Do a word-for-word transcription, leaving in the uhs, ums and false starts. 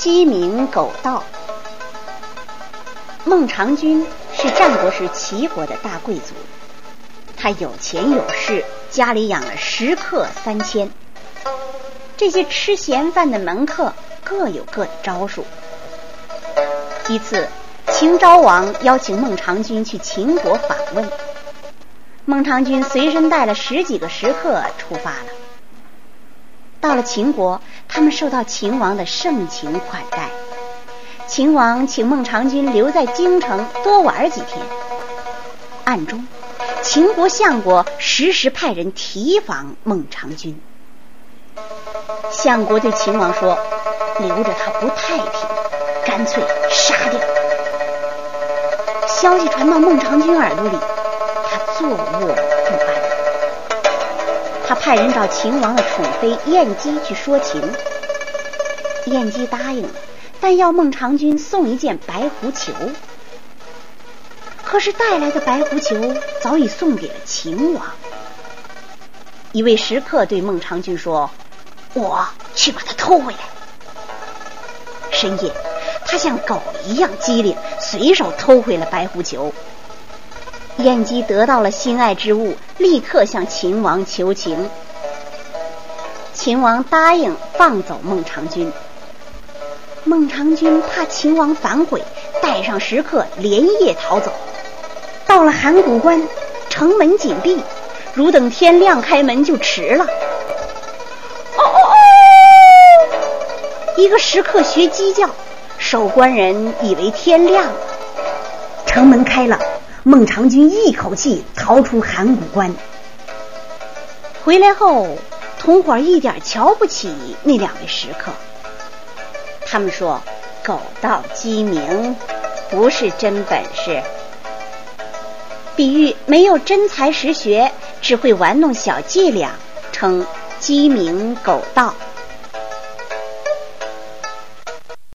鸡鸣狗盗。孟尝君是战国时齐国的大贵族，他有钱有势，家里养了食客三千。这些吃闲饭的门客各有各的招数。一次，秦昭王邀请孟尝君去秦国访问，孟尝君随身带了十几个食客出发了。到了秦国，他们受到秦王的盛情款待。秦王请孟尝君留在京城多玩几天，暗中秦国相国时时派人提防孟尝君。相国对秦王说，留着他不太平，干脆杀掉。消息传到孟尝君耳朵里，他坐卧不安。他派人找秦王的宠妃晏姬去说情，晏姬答应了，但要孟尝君送一件白狐裘。可是带来的白狐裘早已送给了秦王。一位食客对孟尝君说，我去把它偷回来。深夜，他像狗一样机灵，随手偷回了白狐裘。晏姬得到了心爱之物，立刻向秦王求情。秦王答应放走孟尝君。孟尝君怕秦王反悔，带上食客连夜逃走。到了函谷关，城门紧闭，汝等天亮开门就迟了。哦哦哦！一个食客学鸡叫，守关人以为天亮了。城门开了，孟尝君一口气逃出函谷关。回来后，同伙一点瞧不起那两位食客。他们说，狗盗鸡鸣不是真本事，比喻没有真才实学，只会玩弄小伎俩，称鸡鸣狗盗。